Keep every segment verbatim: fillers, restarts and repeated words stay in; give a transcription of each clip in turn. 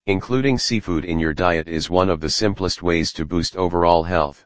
Including seafood in your diet is one of the simplest ways to boost overall health.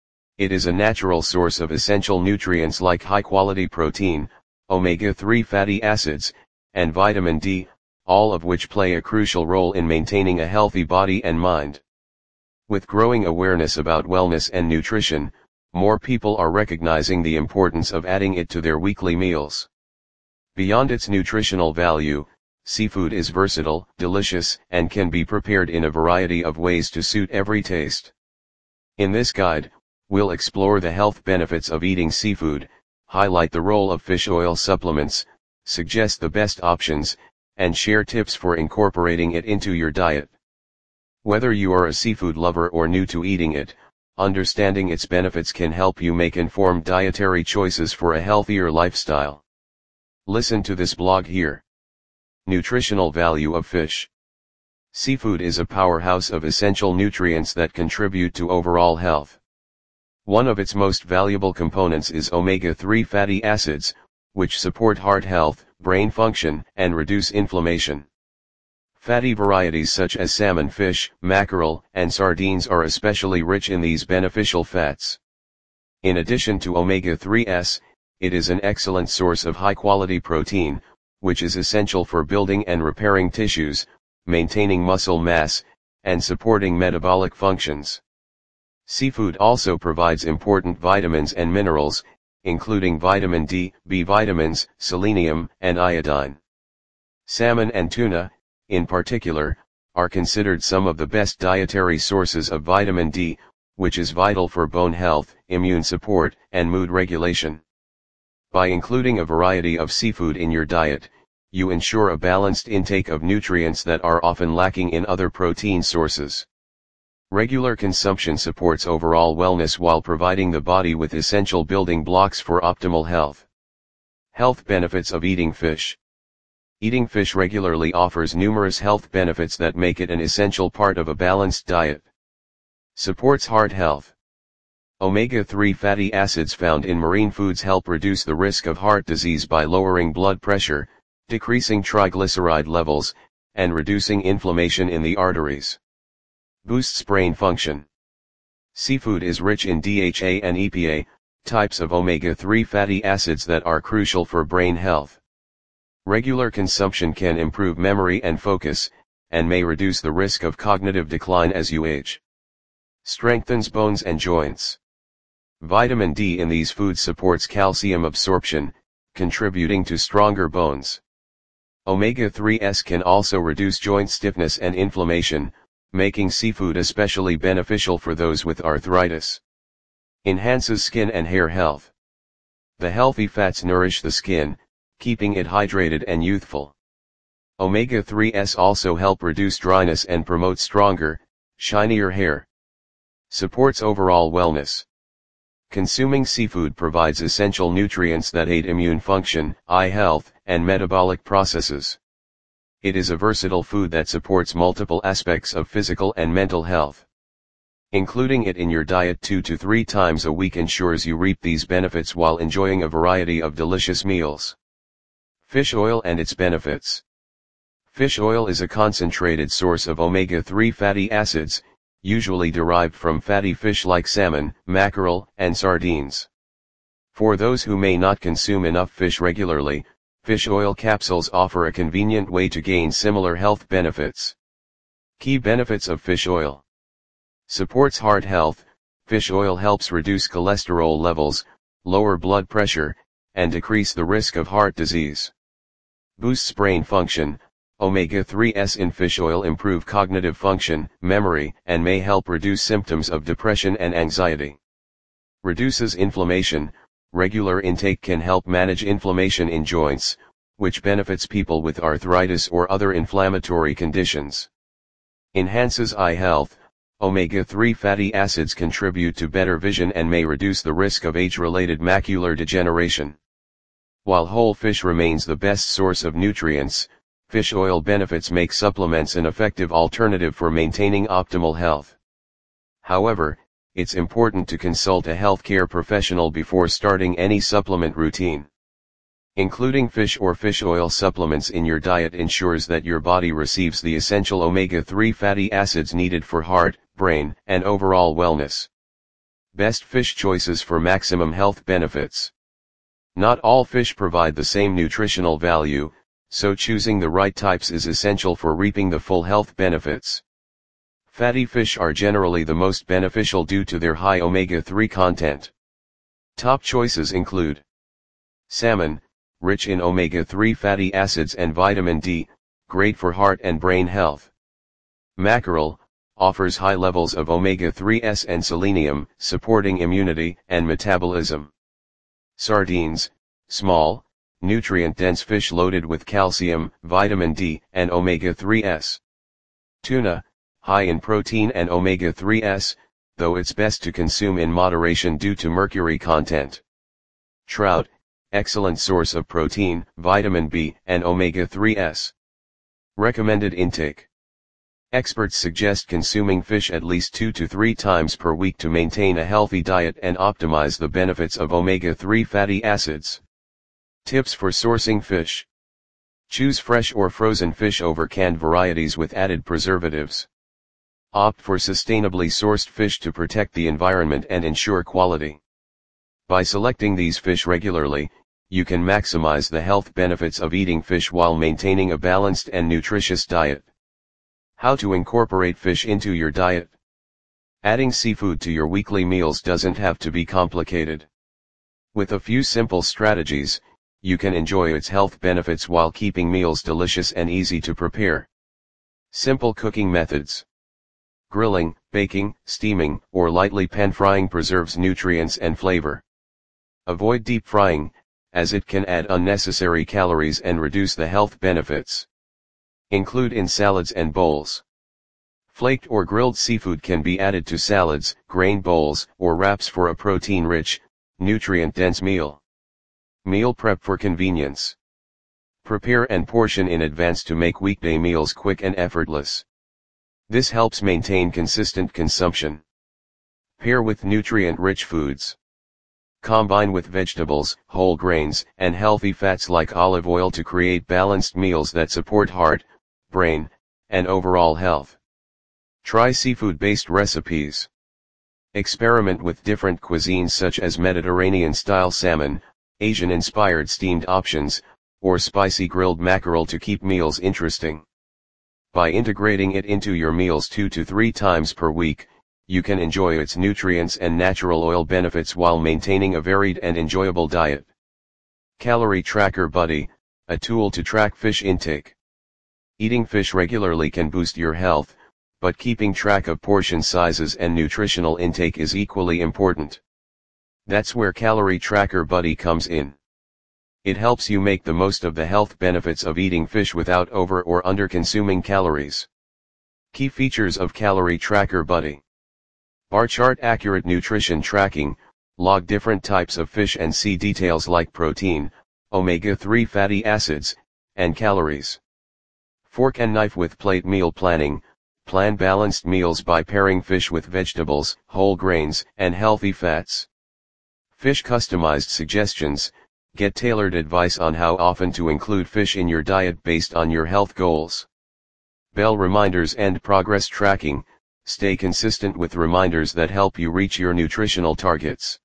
It is a natural source of essential nutrients like high-quality protein, omega three fatty acids, and vitamin D, all of which play a crucial role in maintaining a healthy body and mind. With growing awareness about wellness and nutrition, more people are recognizing the importance of adding it to their weekly meals. Beyond its nutritional value, seafood is versatile, delicious, and can be prepared in a variety of ways to suit every taste. In this guide, we'll explore the health benefits of eating seafood, highlight the role of fish oil supplements, suggest the best options, and share tips for incorporating it into your diet. Whether you are a seafood lover or new to eating it, understanding its benefits can help you make informed dietary choices for a healthier lifestyle. Listen to this blog here. Nutritional value of fish. Seafood is a powerhouse of essential nutrients that contribute to overall health. One of its most valuable components is omega three fatty acids, which support heart health, brain function, and reduce inflammation. Fatty varieties such as salmon fish, mackerel, and sardines are especially rich in these beneficial fats. In addition to omega threes, it is an excellent source of high-quality protein, which is essential for building and repairing tissues, maintaining muscle mass, and supporting metabolic functions. Seafood also provides important vitamins and minerals, including vitamin D, B vitamins, selenium, and iodine. Salmon and tuna, in particular, are considered some of the best dietary sources of vitamin D, which is vital for bone health, immune support, and mood regulation. By including a variety of seafood in your diet, you ensure a balanced intake of nutrients that are often lacking in other protein sources. Regular consumption supports overall wellness while providing the body with essential building blocks for optimal health. Health benefits of eating fish. Eating fish regularly offers numerous health benefits that make it an essential part of a balanced diet. Supports heart health. omega three fatty acids found in marine foods help reduce the risk of heart disease by lowering blood pressure, decreasing triglyceride levels, and reducing inflammation in the arteries. Boosts brain function. Seafood is rich in D H A and E P A, types of omega three fatty acids that are crucial for brain health. Regular consumption can improve memory and focus, and may reduce the risk of cognitive decline as you age. Strengthens bones and joints. Vitamin D in these foods supports calcium absorption, contributing to stronger bones. omega threes can also reduce joint stiffness and inflammation, making seafood especially beneficial for those with arthritis. Enhances skin and hair health. The healthy fats nourish the skin, keeping it hydrated and youthful. omega threes also help reduce dryness and promote stronger, shinier hair. Supports overall wellness. Consuming seafood provides essential nutrients that aid immune function, eye health, and metabolic processes. It is a versatile food that supports multiple aspects of physical and mental health. Including it in your diet two to three times a week ensures you reap these benefits while enjoying a variety of delicious meals. Fish oil and its benefits. Fish oil is a concentrated source of omega three fatty acids, usually derived from fatty fish like salmon, mackerel, and sardines. For those who may not consume enough fish regularly, fish oil capsules offer a convenient way to gain similar health benefits. Key benefits of fish oil. Supports heart health. Fish oil helps reduce cholesterol levels, lower blood pressure, and decrease the risk of heart disease. Boosts brain function. omega threes in fish oil improve cognitive function, memory, and may help reduce symptoms of depression and anxiety. Reduces inflammation. Regular intake can help manage inflammation in joints, which benefits people with arthritis or other inflammatory conditions. Enhances eye health. omega three fatty acids contribute to better vision and may reduce the risk of age-related macular degeneration. While whole fish remains the best source of nutrients, fish oil benefits make supplements an effective alternative for maintaining optimal health. However, it's important to consult a healthcare professional before starting any supplement routine. Including fish or fish oil supplements in your diet ensures that your body receives the essential omega three fatty acids needed for heart, brain, and overall wellness. Best fish choices for maximum health benefits. Not all fish provide the same nutritional value, so choosing the right types is essential for reaping the full health benefits. Fatty fish are generally the most beneficial due to their high omega three content. Top choices include salmon, rich in omega three fatty acids and vitamin D, great for heart and brain health. Mackerel, offers high levels of omega threes and selenium, supporting immunity and metabolism. Sardines, small, nutrient-dense fish loaded with calcium, vitamin D, and omega threes. Tuna, high in protein and omega threes, though it's best to consume in moderation due to mercury content. Trout, excellent source of protein, vitamin B, and omega threes. Recommended intake. Experts suggest consuming fish at least two to three times per week to maintain a healthy diet and optimize the benefits of omega three fatty acids. Tips for sourcing fish. Choose fresh or frozen fish over canned varieties with added preservatives. Opt for sustainably sourced fish to protect the environment and ensure quality. By selecting these fish regularly, you can maximize the health benefits of eating fish while maintaining a balanced and nutritious diet. How to incorporate fish into your diet. Adding seafood to your weekly meals doesn't have to be complicated. With a few simple strategies, you can enjoy its health benefits while keeping meals delicious and easy to prepare. Simple cooking methods. Grilling, baking, steaming, or lightly pan-frying preserves nutrients and flavor. Avoid deep frying, as it can add unnecessary calories and reduce the health benefits. Include in salads and bowls. Flaked or grilled seafood can be added to salads, grain bowls, or wraps for a protein-rich, nutrient-dense meal. Meal prep for convenience. Prepare and portion in advance to make weekday meals quick and effortless. This helps maintain consistent consumption. Pair with nutrient-rich foods. Combine with vegetables, whole grains, and healthy fats like olive oil to create balanced meals that support heart, brain, and overall health. Try seafood-based recipes. Experiment with different cuisines such as Mediterranean-style salmon, Asian-inspired steamed options, or spicy grilled mackerel to keep meals interesting. By integrating it into your meals two to three times per week, you can enjoy its nutrients and natural oil benefits while maintaining a varied and enjoyable diet. Calorie Tracker Buddy, a tool to track fish intake. Eating fish regularly can boost your health, but keeping track of portion sizes and nutritional intake is equally important. That's where Calorie Tracker Buddy comes in. It helps you make the most of the health benefits of eating fish without over or under consuming calories. Key features of Calorie Tracker Buddy. Bar chart accurate nutrition tracking, log different types of fish and see details like protein, omega three fatty acids, and calories. Fork and knife with plate meal planning, plan balanced meals by pairing fish with vegetables, whole grains, and healthy fats. Fish customized suggestions, get tailored advice on how often to include fish in your diet based on your health goals. Bell reminders and progress tracking, stay consistent with reminders that help you reach your nutritional targets.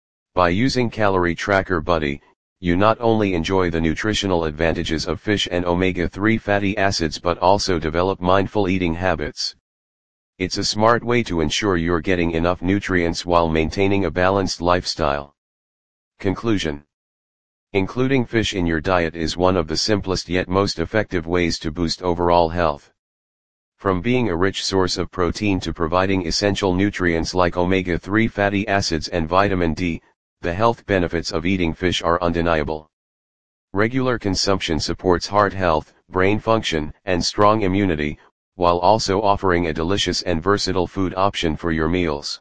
By using Calorie Tracker Buddy, you not only enjoy the nutritional advantages of fish and omega three fatty acids but also develop mindful eating habits. It's a smart way to ensure you're getting enough nutrients while maintaining a balanced lifestyle. Conclusion. Including fish in your diet is one of the simplest yet most effective ways to boost overall health. From being a rich source of protein to providing essential nutrients like omega three fatty acids and vitamin D, the health benefits of eating fish are undeniable. Regular consumption supports heart health, brain function, and strong immunity, while also offering a delicious and versatile food option for your meals.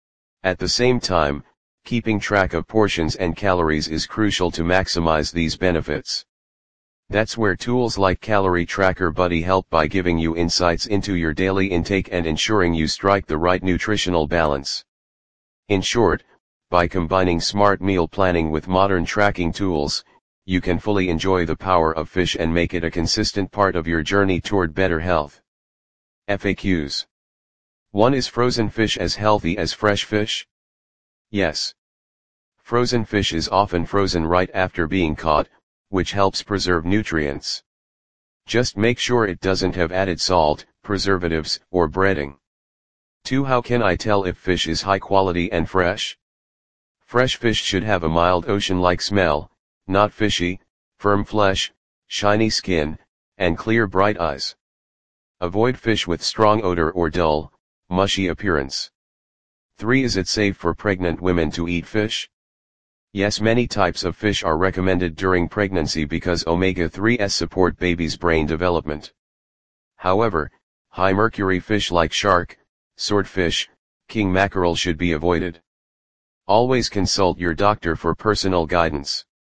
At the same time, keeping track of portions and calories is crucial to maximize these benefits. That's where tools like Calorie Tracker Buddy help by giving you insights into your daily intake and ensuring you strike the right nutritional balance. In short, by combining smart meal planning with modern tracking tools, you can fully enjoy the power of fish and make it a consistent part of your journey toward better health. F A Qs. one. Is frozen fish as healthy as fresh fish? Yes. Frozen fish is often frozen right after being caught, which helps preserve nutrients. Just make sure it doesn't have added salt, preservatives, or breading. two. How can I tell if fish is high quality and fresh? Fresh fish should have a mild ocean-like smell, not fishy, firm flesh, shiny skin, and clear bright eyes. Avoid fish with strong odor or dull, mushy appearance. three. Is it safe for pregnant women to eat fish? Yes, many types of fish are recommended during pregnancy because omega threes support baby's brain development. However, high mercury fish like shark, swordfish, king mackerel should be avoided. Always consult your doctor for personal guidance.